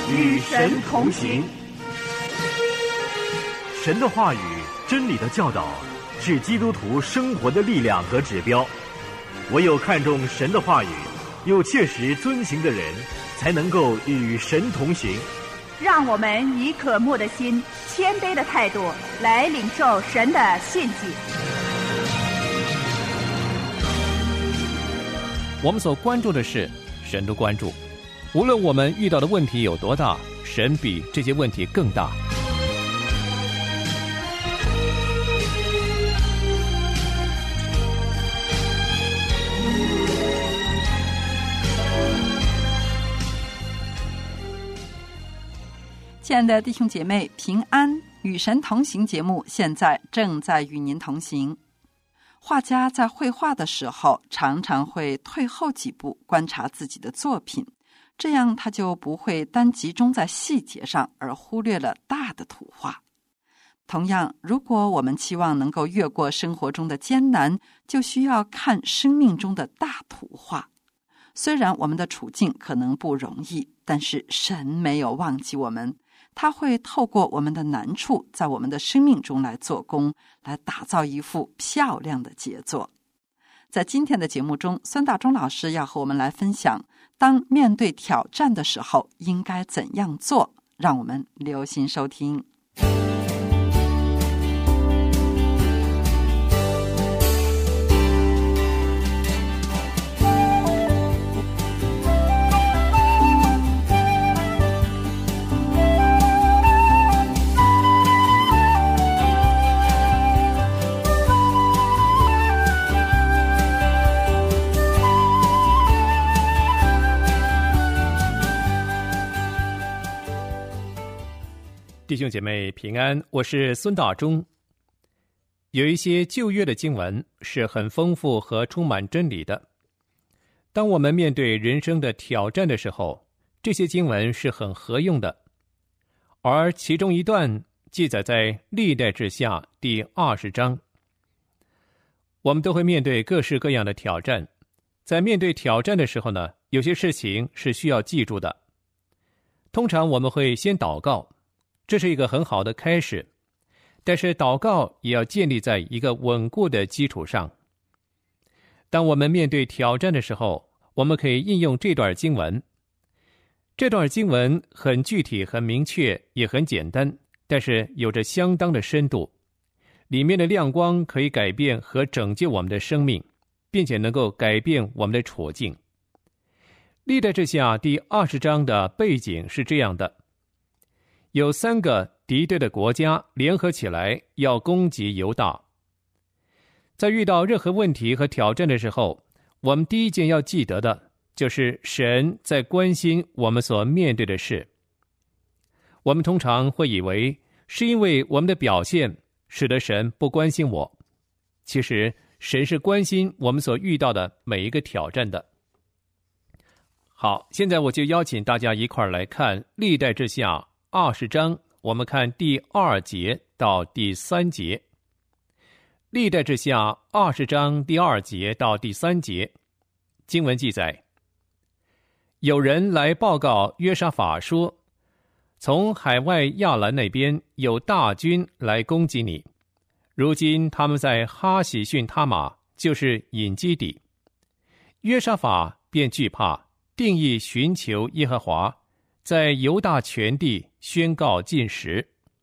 与神同行。 神的话语、真理的教导是基督徒生活的力量和指标。唯有看重神的话语，又切实遵行的人，才能够与神同行。 让我们以渴慕的心、谦卑的态度来领受神的信息。 我们所关注的事，神都关注。无论我们遇到的问题有多大，神比这些问题更大。 亲爱的弟兄姐妹，平安，与神同行节目现在正在与您同行。画家在绘画的时候，常常会退后几步观察自己的作品，这样他就不会单集中在细节上，而忽略了大的图画。同样，如果我们期望能够越过生活中的艰难，就需要看生命中的大图画。虽然我们的处境可能不容易，但是神没有忘记我们，他会透过我们的难处，在我们的生命中来做工，来打造一幅漂亮的杰作。在今天的节目中，孙大中老师要和我们来分享，当面对挑战的时候应该怎样做，让我们留心收听。 弟兄姐妹平安，我是孙大中。有一些旧约的经文是很丰富和充满真理的。当我们面对人生的挑战的时候，这些经文是很合用的。而其中一段记载在历代志下第20章。我们都会面对各式各样的挑战，在面对挑战的时候呢，有些事情是需要记住的。通常我们会先祷告，这是一个很好的开始，但是祷告也要建立在一个稳固的基础上。当我们面对挑战的时候，我们可以应用这段经文。这段经文很具体、很明确，也很简单，但是有着相当的深度。里面的亮光可以改变和拯救我们的生命，并且能够改变我们的处境。历代志下第20章的背景是这样的：有3个敌对的国家联合起来要攻击犹大。在遇到任何问题和挑战的时候，我们第一件要记得的就是神在关心我们所面对的事。我们通常会以为是因为我们的表现使得神不关心我，其实神是关心我们所遇到的每一个挑战的。好，现在我就邀请大家一块儿来看历代志下20章，我们看第2节到第3节。历代志下20章第2节到第3节，经文记载：有人来报告约沙法说，从海外亚兰那边有大军来攻击你，如今他们在哈喜逊他玛，就是隐基底。约沙法便惧怕，定义寻求耶和华，在犹大全地宣告禁食。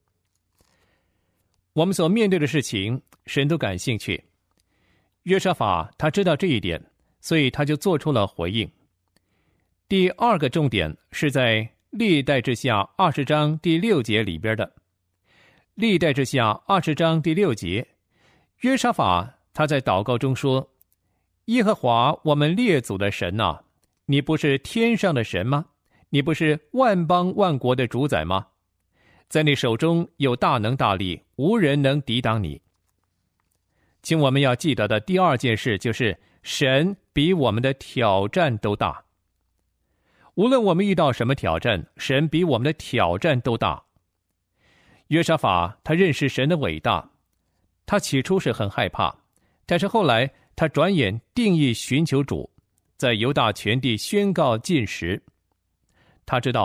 我们所面对的事情，神都感兴趣。约沙法他知道这一点，所以他就做出了回应。第2个重点是在历代志下20章第6节里边的。历代志下20章第6节，约沙法他在祷告中说：耶和华我们列祖的神啊，你不是天上的神吗？你不是万邦万国的主宰吗？在你手中有大能大力，无人能抵挡你。请我们要记得的第2件事就是神比我们的挑战都大。无论我们遇到什么挑战，神比我们的挑战都大。约沙法他认识神的伟大，他起初是很害怕，但是后来他转眼定义寻求主，在犹大全地宣告禁食。他知道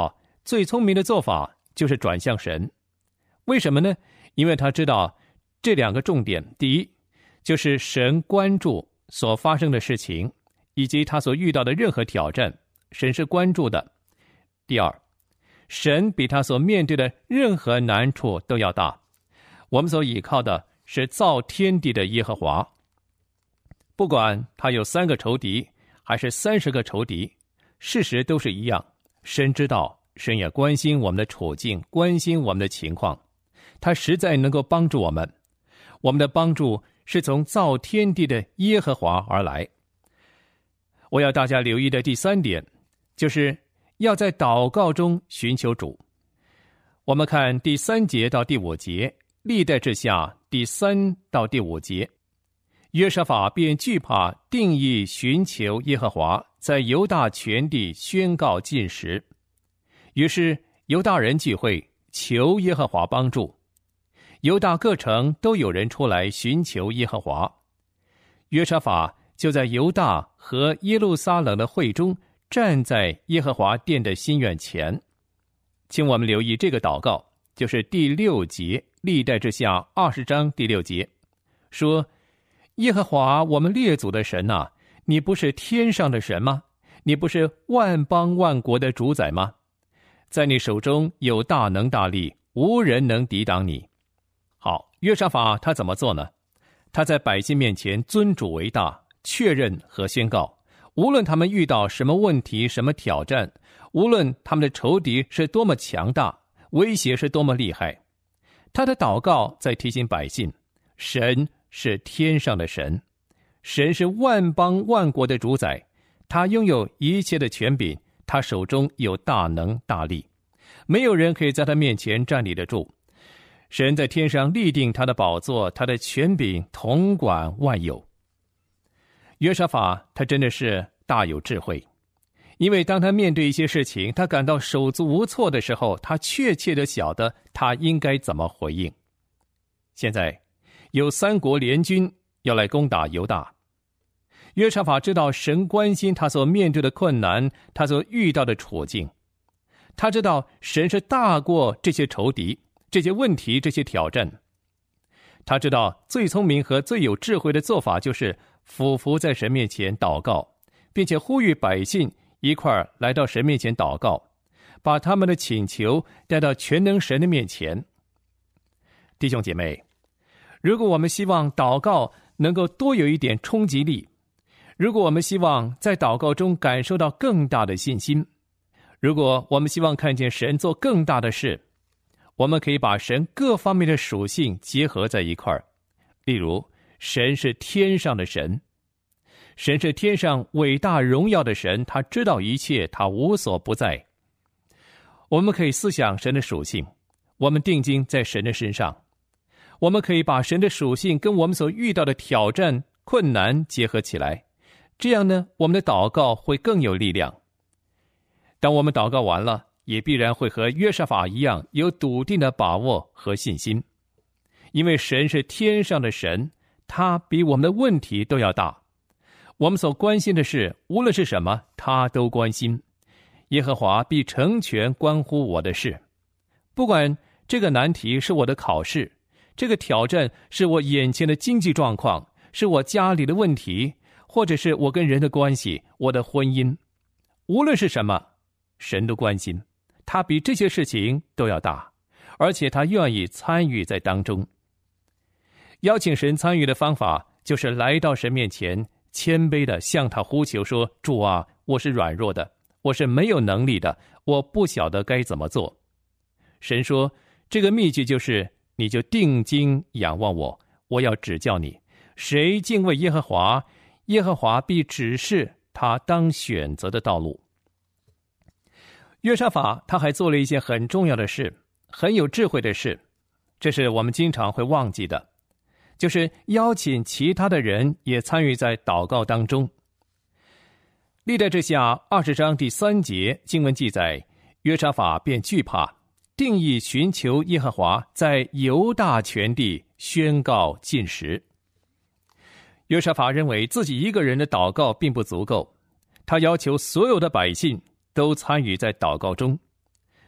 最聪明的做法就是转向神。为什么呢？因为他知道这两个重点：第一，就是神关注所发生的事情，以及他所遇到的任何挑战，神是关注的；第二，神比他所面对的任何难处都要大。我们所倚靠的是造天地的耶和华。不管他有3个仇敌还是30个仇敌，事实都是一样。神知道，神也关心我们的处境，关心我们的情况，他实在能够帮助我们。我们的帮助是从造天地的耶和华而来。我要大家留意的第3点，就是要在祷告中寻求主。我们看第3节到第5节，历代志下第3到第5节，约沙法便惧怕，定义寻求耶和华，在犹大全地宣告禁食。于是犹大人聚会，求耶和华帮助。犹大各城都有人出来寻求耶和华。约沙法就在犹大和耶路撒冷的会中，站在耶和华殿的新院前。请我们留意这个祷告，就是第6节，历代志下20章第6节，说：耶和华我们列祖的神啊，你不是天上的神吗？你不是万邦万国的主宰吗？在你手中有大能大力，无人能抵挡你。好，约沙法他怎么做呢？他在百姓面前尊主为大，确认和宣告，无论他们遇到什么问题、什么挑战，无论他们的仇敌是多么强大，威胁是多么厉害，他的祷告在提醒百姓，神是天上的神，神是万邦万国的主宰，他拥有一切的权柄，他手中有大能大力，没有人可以在他面前站立得住。神在天上立定他的宝座，他的权柄统管万有。约沙法他真的是大有智慧，因为当他面对一些事情，他感到手足无措的时候，他确切地晓得他应该怎么回应。现在有3国联军要来攻打犹大，约沙法知道神关心他所面对的困难，他所遇到的处境，他知道神是大过这些仇敌、这些问题、这些挑战。他知道最聪明和最有智慧的做法就是俯伏在神面前祷告，并且呼吁百姓一块儿来到神面前祷告，把他们的请求带到全能神的面前。弟兄姐妹，如果我们希望祷告能够多有一点冲击力，如果我们希望在祷告中感受到更大的信心，如果我们希望看见神做更大的事，我们可以把神各方面的属性结合在一块儿。例如，神是天上的神，神是天上伟大荣耀的神，他知道一切，他无所不在。我们可以思想神的属性，我们定睛在神的身上，我们可以把神的属性跟我们所遇到的挑战、困难结合起来，这样呢，我们的祷告会更有力量。当我们祷告完了，也必然会和约沙法一样有笃定的把握和信心，因为神是天上的神，他比我们的问题都要大。我们所关心的事，无论是什么，他都关心。耶和华必成全关乎我的事。不管这个难题是我的考试，这个挑战是我眼前的经济状况，是我家里的问题，或者是我跟人的关系，我的婚姻，无论是什么，神都关心，他比这些事情都要大，而且他愿意参与在当中。邀请神参与的方法，就是来到神面前，谦卑地向他呼求说：主啊，我是软弱的，我是没有能力的，我不晓得该怎么做。神说，这个秘诀就是你就定睛仰望我，我要指教你。谁敬畏耶和华，耶和华必指示他当选择的道路。约沙法他还做了一件很重要的事，很有智慧的事，这是我们经常会忘记的，就是邀请其他的人也参与在祷告当中。历代志下20章第3节经文记载，约沙法便惧怕，定义寻求耶和华，在犹大全地宣告禁食。约沙法认为自己一个人的祷告并不足够，他要求所有的百姓都参与在祷告中。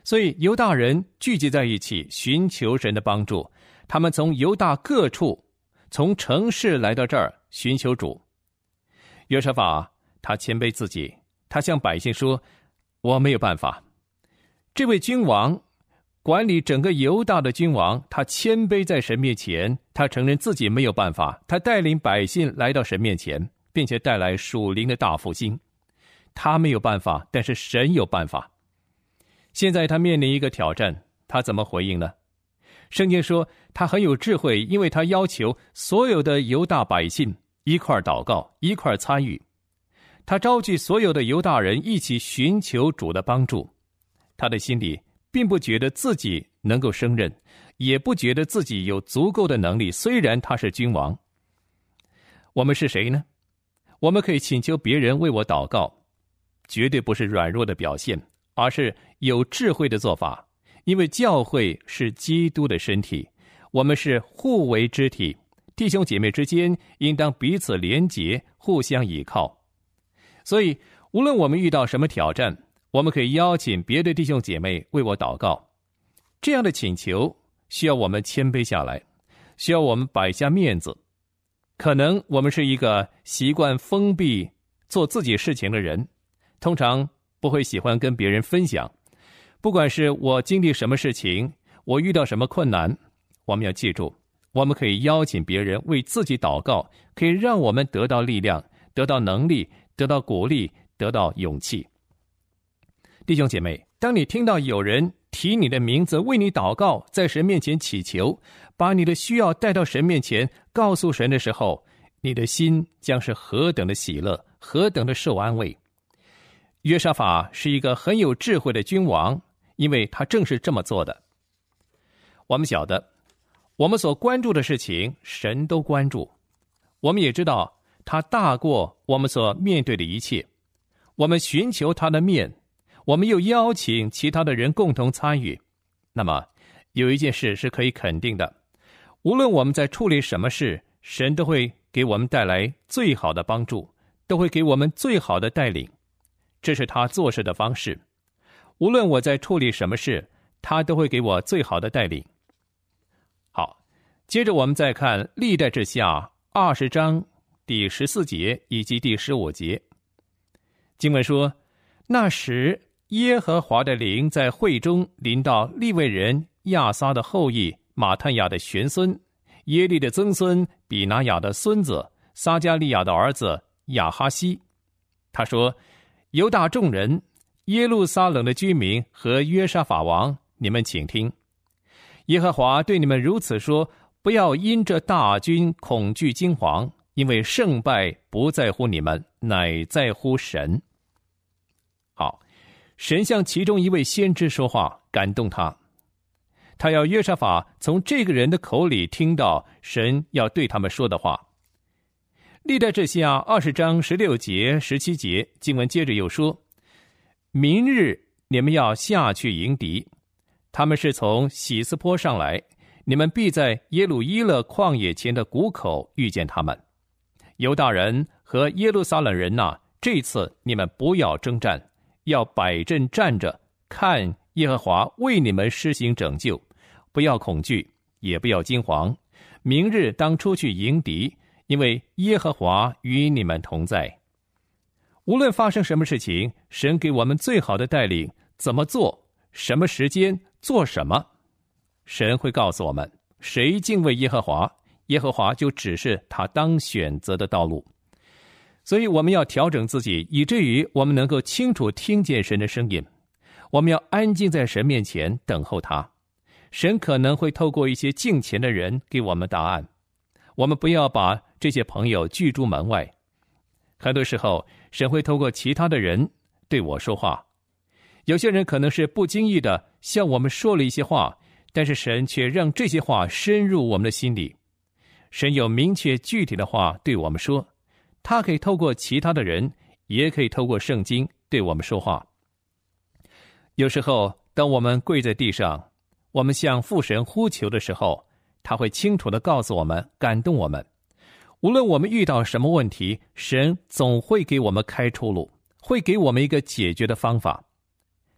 所以犹大人聚集在一起，寻求神的帮助。他们从犹大各处，从城市来到这儿寻求主。约沙法他谦卑自己，他向百姓说：我没有办法。这位君王管理整个犹大的君王，他谦卑在神面前，他承认自己没有办法，他带领百姓来到神面前，并且带来属灵的大复兴。他没有办法，但是神有办法。现在他面临一个挑战，他怎么回应呢？圣经说他很有智慧，因为他要求所有的犹大百姓一块祷告，一块参与。他召集所有的犹大人一起寻求主的帮助。他的心里并不觉得自己能够胜任，也不觉得自己有足够的能力，虽然他是君王。我们是谁呢？我们可以请求别人为我祷告，绝对不是软弱的表现，而是有智慧的做法。因为教会是基督的身体，我们是互为肢体，弟兄姐妹之间应当彼此连结，互相依靠。所以无论我们遇到什么挑战，我们可以邀请别的弟兄姐妹为我祷告。这样的请求需要我们谦卑下来，需要我们摆下面子。可能我们是一个习惯封闭做自己事情的人，通常不会喜欢跟别人分享。不管是我经历什么事情，我遇到什么困难，我们要记住，我们可以邀请别人为自己祷告，可以让我们得到力量，得到能力，得到鼓励，得到勇气。弟兄姐妹，当你听到有人提你的名字为你祷告，在神面前祈求，把你的需要带到神面前告诉神的时候，你的心将是何等的喜乐，何等的受安慰。约沙法是一个很有智慧的君王，因为他正是这么做的。我们晓得，我们所关注的事情，神都关注。我们也知道，他大过我们所面对的一切。我们寻求他的面，我们又邀请其他的人共同参与。那么，有一件事是可以肯定的，无论我们在处理什么事，神都会给我们带来最好的帮助，都会给我们最好的带领。这是他做事的方式。无论我在处理什么事，他都会给我最好的带领。好，接着我们再看历代志下20章第14节以及第15节。经文说，那时耶和华的灵在会中临到利未人亚撒的后裔马探雅的玄孙，耶利的曾孙比拿雅的孙子撒加利亚的儿子亚哈西。他说，犹大众人，耶路撒冷的居民和约沙法王，你们请听，耶和华对你们如此说，不要因这大军恐惧惊惶，因为胜败不在乎你们，乃在乎神。好，神向其中一位先知说话，感动他，他要约沙法从这个人的口里听到神要对他们说的话。历代志下20章16节、17节，经文接着又说，明日你们要下去迎敌，他们是从喜斯坡上来，你们必在耶鲁伊勒旷野前的谷口遇见他们。犹大人和耶路撒冷人哪，这次你们不要征战，要摆阵站着，看耶和华为你们施行拯救，不要恐惧，也不要惊惶。明日当出去迎敌，因为耶和华与你们同在。无论发生什么事情，神给我们最好的带领，怎么做，什么时间做什么，神会告诉我们。谁敬畏耶和华，耶和华就指示他当选择的道路。所以我们要调整自己，以至于我们能够清楚听见神的声音。我们要安静在神面前等候他。神可能会透过一些敬虔的人给我们答案，我们不要把这些朋友拒诸门外。很多时候，神会透过其他的人对我说话。有些人可能是不经意的向我们说了一些话，但是神却让这些话深入我们的心里。神有明确具体的话对我们说，他可以透过其他的人，也可以透过圣经对我们说话。有时候，当我们跪在地上，我们向父神呼求的时候，他会清楚地告诉我们，感动我们。无论我们遇到什么问题，神总会给我们开出路，会给我们一个解决的方法。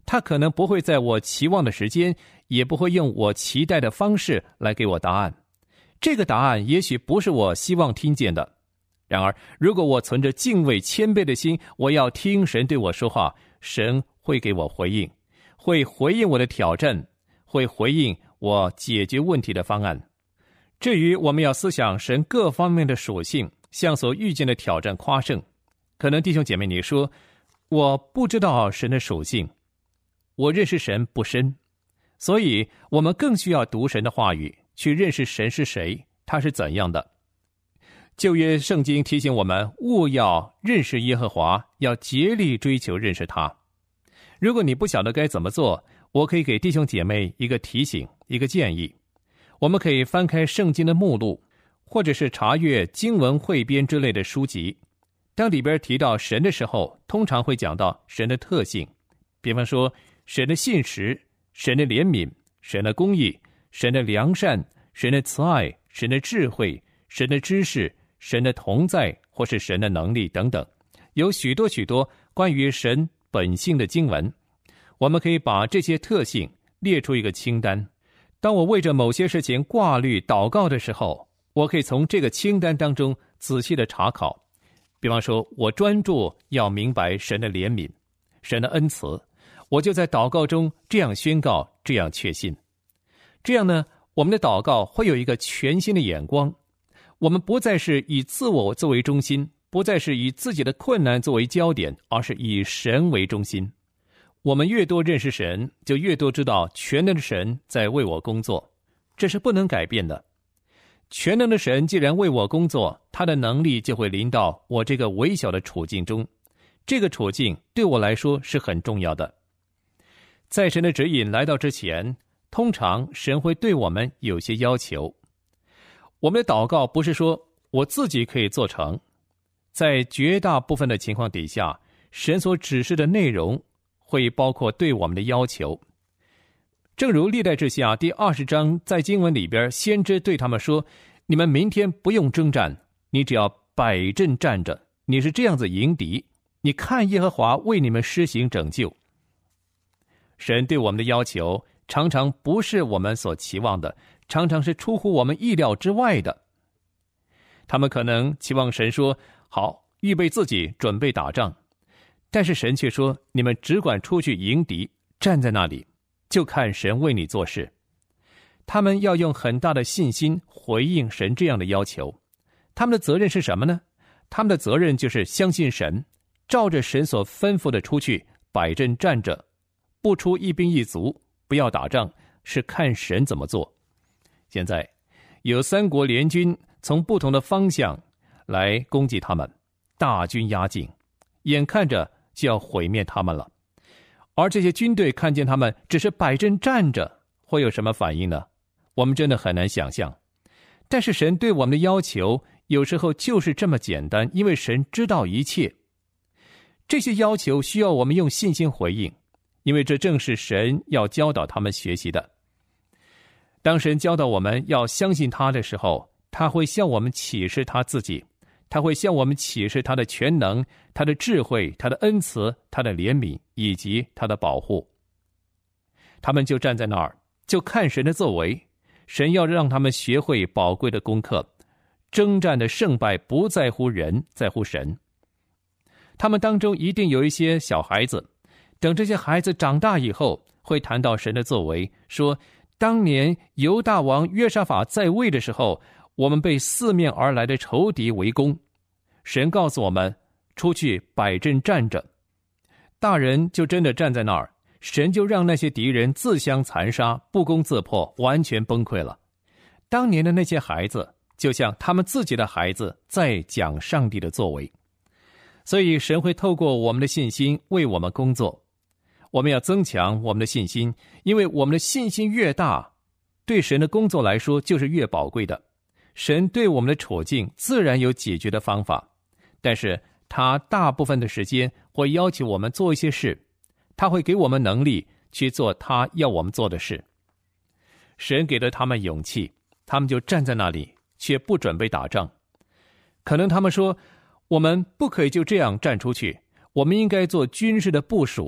他可能不会在我期望的时间，也不会用我期待的方式来给我答案。这个答案也许不是我希望听见的。然而，如果我存着敬畏谦卑的心，我要听神对我说话，神会给我回应，会回应我的挑战，会回应我解决问题的方案。至于我们要思想神各方面的属性，向所遇见的挑战夸胜。可能弟兄姐妹你说，我不知道神的属性，我认识神不深，所以我们更需要读神的话语，去认识神是谁，他是怎样的。旧约圣经提醒我们，务要认识耶和华，要竭力追求认识他。如果你不晓得该怎么做，我可以给弟兄姐妹一个提醒，一个建议。我们可以翻开圣经的目录，或者是查阅经文汇编之类的书籍。当里边提到神的时候，通常会讲到神的特性，比方说神的信实、神的怜悯、神的公义、神的良善、神的慈爱、神的智慧、神的知识、神的同在，或是神的能力等等，有许多许多关于神本性的经文。我们可以把这些特性列出一个清单。当我为着某些事情挂虑祷告的时候，我可以从这个清单当中仔细的查考。比方说，我专注要明白神的怜悯、神的恩慈，我就在祷告中这样宣告，这样确信。这样呢，我们的祷告会有一个全新的眼光。我们不再是以自我作为中心，不再是以自己的困难作为焦点，而是以神为中心。我们越多认识神，就越多知道全能的神在为我工作，这是不能改变的。全能的神既然为我工作，他的能力就会临到我这个微小的处境中。这个处境对我来说是很重要的。在神的指引来到之前，通常神会对我们有些要求。我们的祷告不是说我自己可以做成，在绝大部分的情况底下，神所指示的内容会包括对我们的要求。正如历代志下第20章在经文里边，先知对他们说，你们明天不用征战，你只要摆阵站着，你是这样子迎敌，你看耶和华为你们施行拯救。神对我们的要求常常不是我们所期望的，常常是出乎我们意料之外的。他们可能期望神说，好，预备自己准备打仗，但是神却说，你们只管出去迎敌，站在那里，就看神为你做事。他们要用很大的信心回应神这样的要求。他们的责任是什么呢？他们的责任就是相信神，照着神所吩咐的出去摆阵站着，不出一兵一卒，不要打仗，是看神怎么做。现在有3国联军从不同的方向来攻击他们，大军压境，眼看着就要毁灭他们了。而这些军队看见他们只是摆阵站着，会有什么反应呢？我们真的很难想象。但是神对我们的要求有时候就是这么简单，因为神知道一切。这些要求需要我们用信心回应，因为这正是神要教导他们学习的。当神教导我们要相信他的时候，他会向我们启示他自己，他会向我们启示他的全能、他的智慧、他的恩慈、他的怜悯以及他的保护。他们就站在那儿，就看神的作为。神要让他们学会宝贵的功课，征战的胜败不在乎人，在乎神。他们当中一定有一些小孩子，等这些孩子长大以后，会谈到神的作为，说当年犹大王约沙法在位的时候，我们被四面而来的仇敌围攻，神告诉我们出去摆阵站着。大人就真的站在那儿，神就让那些敌人自相残杀，不攻自破，完全崩溃了。当年的那些孩子就像他们自己的孩子在讲上帝的作为。所以神会透过我们的信心为我们工作。我们要增强我们的信心，因为我们的信心越大，对神的工作来说就是越宝贵的。神对我们的处境自然有解决的方法，但是他大部分的时间会要求我们做一些事，他会给我们能力去做他要我们做的事。神给了他们勇气，他们就站在那里，却不准备打仗。可能他们说，我们不可以就这样站出去，我们应该做军事的部署，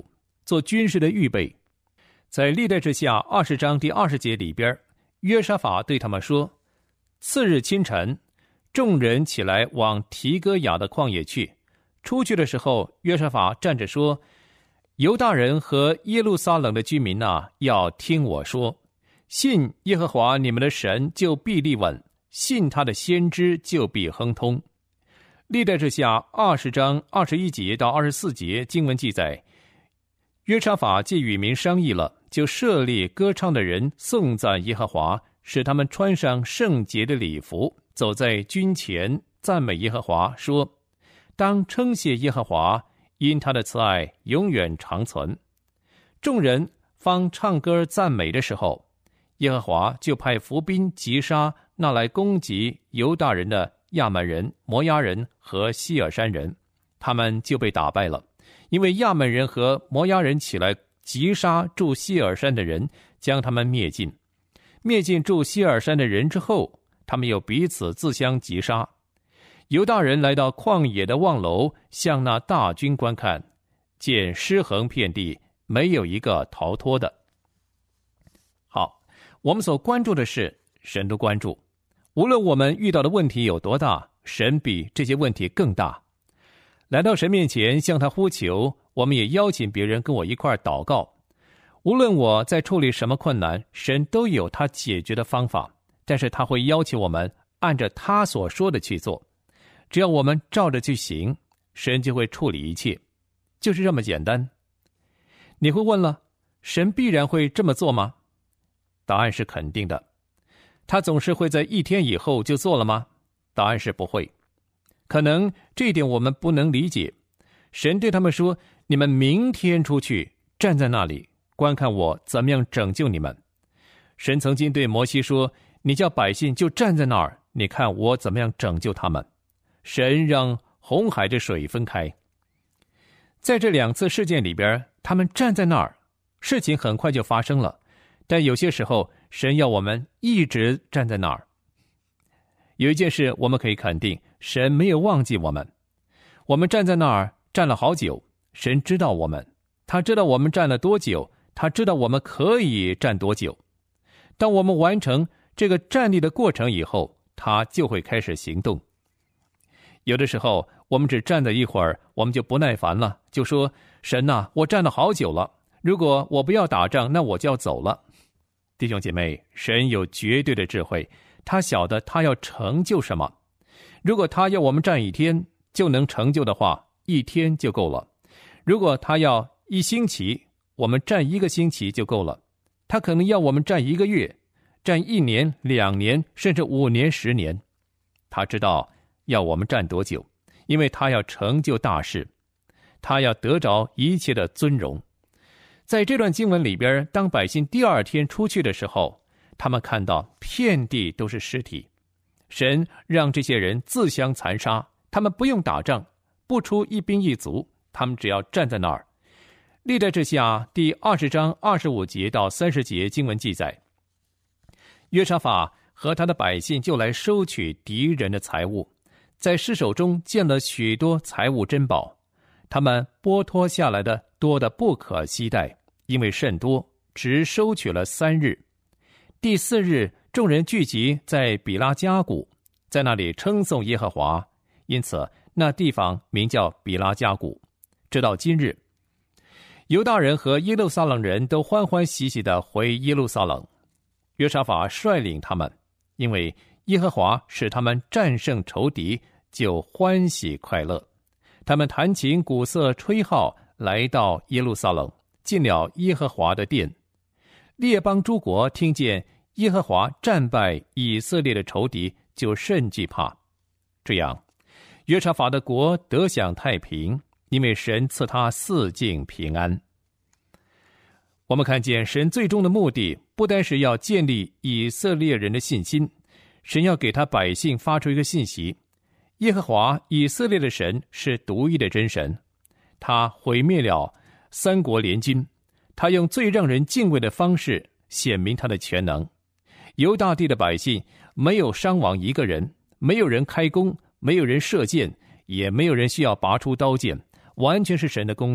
做军事的预备。在历代志下20章第20节里边，约沙法对他们说：次日清晨，众人起来往提哥雅的旷野去。出去的时候，约沙法站着说：犹大人和耶路撒冷的居民啊，要听我说，信耶和华你们的神就必立稳，信他的先知就必亨通。历代志下20章21节到24节经文记载，约沙法既与民商议了，就设立歌唱的人颂赞耶和华，使他们穿上圣洁的礼服，走在军前赞美耶和华，说：当称谢耶和华，因他的慈爱永远长存。众人方唱歌赞美的时候，耶和华就派伏兵击杀那来攻击犹大人的亚门人、摩押人和希尔山人，他们就被打败了。因为亚门人和摩押人起来击杀住希尔山的人，将他们灭尽。灭尽住希尔山的人之后，他们又彼此自相击杀。犹大人来到旷野的望楼，向那大军观看，见尸横遍地，没有一个逃脱的。好，我们所关注的是神的关注。无论我们遇到的问题有多大，神比这些问题更大。来到神面前向他呼求，我们也邀请别人跟我一块祷告。无论我在处理什么困难，神都有他解决的方法，但是他会要求我们按着他所说的去做。只要我们照着去行，神就会处理一切，就是这么简单。你会问了，神必然会这么做吗？答案是肯定的。他总是会在1天以后就做了吗？答案是不会。可能这一点我们不能理解。神对他们说：你们明天出去，站在那里，观看我怎么样拯救你们。神曾经对摩西说：你叫百姓就站在那儿，你看我怎么样拯救他们。神让红海的水分开。在这2次事件里边，他们站在那儿，事情很快就发生了。但有些时候，神要我们一直站在那儿。有一件事我们可以肯定，神没有忘记我们。我们站在那儿站了好久，神知道我们，他知道我们站了多久，他知道我们可以站多久。当我们完成这个站立的过程以后，他就会开始行动。有的时候我们只站了一会儿，我们就不耐烦了，就说：神啊，我站了好久了，如果我不要打仗，那我就要走了。弟兄姐妹，神有绝对的智慧，他晓得他要成就什么。如果他要我们站1天就能成就的话，1天就够了。如果他要1星期，我们站1个星期就够了。他可能要我们站1个月，站1年、2年，甚至5年、10年。他知道要我们站多久，因为他要成就大事，他要得着一切的尊荣。在这段经文里边，当百姓第2天出去的时候，他们看到遍地都是尸体。神让这些人自相残杀，他们不用打仗，不出一兵一卒，他们只要站在那儿。历代志下第20章25节到30节经文记载，约沙法和他的百姓就来收取敌人的财物，在尸首中见了许多财物珍宝，他们剥脱下来的多得不可惜待，因为甚多，只收取了3日。第4日，众人聚集在比拉加谷，在那里称颂耶和华，因此那地方名叫比拉加谷。直到今日，犹大人和耶路撒冷人都欢欢喜喜地回耶路撒冷。约沙法率领他们，因为耶和华使他们战胜仇敌，就欢喜快乐。他们弹琴鼓瑟吹号，来到耶路撒冷，进了耶和华的殿。列邦诸国听见耶和华战败以色列的仇敌，就甚惧怕。这样，约沙法的国得享太平，因为神赐他四境平安。我们看见神最终的目的，不单是要建立以色列人的信心，神要给他百姓发出一个信息：耶和华以色列的神是独一的真神，他毁灭了3国联军，他用最让人敬畏的方式显明他的全能。犹大地的百姓没有伤亡一个人，没有人开弓，没有人射箭，也没有人需要拔出刀剑，完全是神的工作，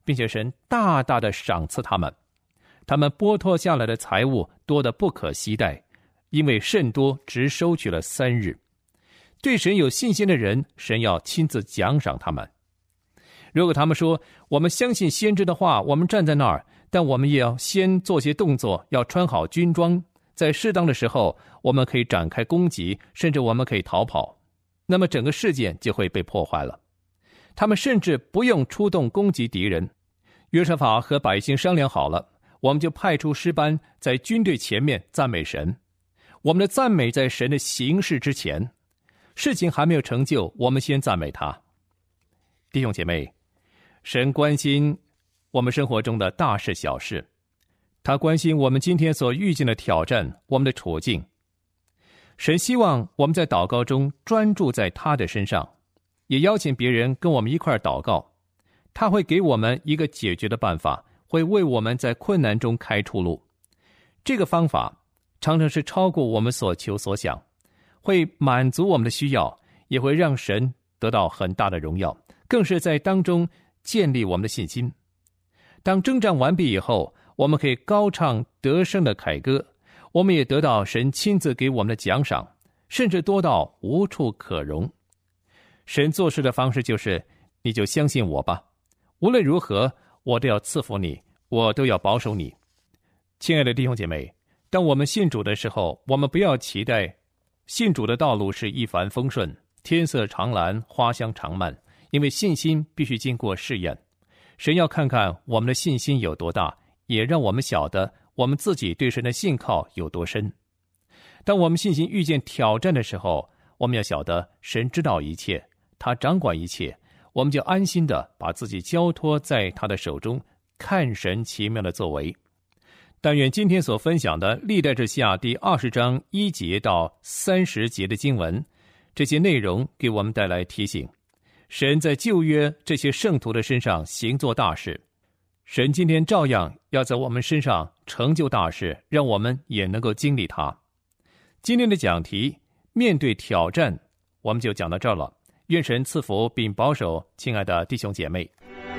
并且神大大的赏赐他们。他们剥脱下来的财物多得不可携带，因为甚多，只收取了3日。对神有信心的人，神要亲自奖赏他们。如果他们说，我们相信先知的话，我们站在那儿，但我们也要先做些动作，要穿好军装，在适当的时候我们可以展开攻击，甚至我们可以逃跑，那么整个事件就会被破坏了。他们甚至不用出动攻击敌人。约沙法和百姓商量好了，我们就派出诗班在军队前面赞美神。我们的赞美在神的行事之前，事情还没有成就，我们先赞美他。弟兄姐妹，神关心我们生活中的大事小事，他关心我们今天所遇见的挑战，我们的处境。神希望我们在祷告中专注在他的身上，也邀请别人跟我们一块祷告。他会给我们一个解决的办法，会为我们在困难中开出路。这个方法常常是超过我们所求所想，会满足我们的需要，也会让神得到很大的荣耀，更是在当中建立我们的信心。当征战完毕以后，我们可以高唱得胜的凯歌，我们也得到神亲自给我们的奖赏，甚至多到无处可容。神做事的方式就是，你就相信我吧，无论如何我都要赐福你，我都要保守你。亲爱的弟兄姐妹，当我们信主的时候，我们不要期待信主的道路是一帆风顺，天色常蓝，花香常漫，因为信心必须经过试验。神要看看我们的信心有多大，也让我们晓得我们自己对神的信靠有多深。当我们信心遇见挑战的时候，我们要晓得神知道一切，他掌管一切，我们就安心的把自己交托在他的手中，看神奇妙的作为。但愿今天所分享的历代志下第20章1节到30节的经文，这些内容给我们带来提醒。神在旧约这些圣徒的身上行作大事，神今天照样要在我们身上成就大事，让我们也能够经历它。今天的讲题，面对挑战，我们就讲到这儿了。愿神赐福并保守亲爱的弟兄姐妹。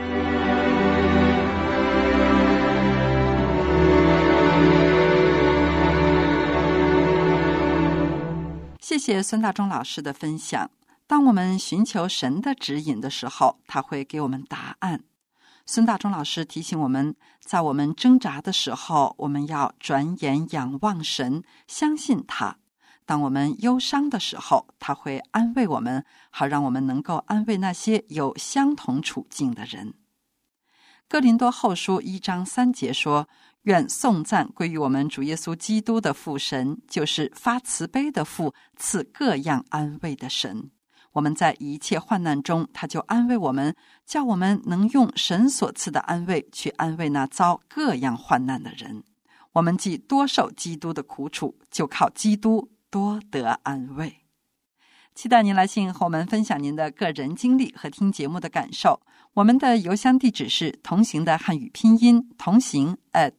谢谢孙大中老师的分享。当我们寻求神的指引的时候，他会给我们答案。孙大中老师提醒我们，在我们挣扎的时候，我们要转眼仰望神，相信他。当我们忧伤的时候，他会安慰我们，好让我们能够安慰那些有相同处境的人。哥林多后书1章3节说，愿颂赞归于我们主耶稣基督的父神，就是发慈悲的父，赐各样安慰的神。我们在一切患难中，他就安慰我们，叫我们能用神所赐的安慰去安慰那遭各样患难的人。我们既多受基督的苦楚，就靠基督多得安慰。期待您来信和我们分享您的个人经历和听节目的感受。我们的邮箱地址是同行的汉语拼音同行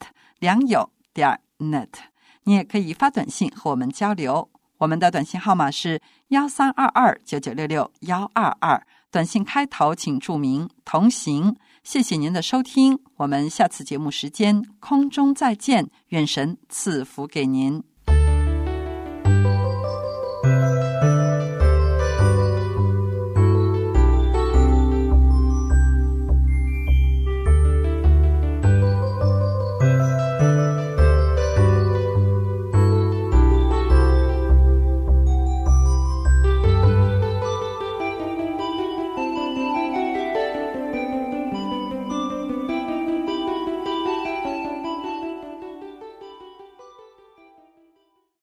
@良友.net。你也可以发短信和我们交流。我们的短信号码是1322996622，短信开头请注明同行。谢谢您的收听，我们下次节目时间空中再见，愿神赐福给您。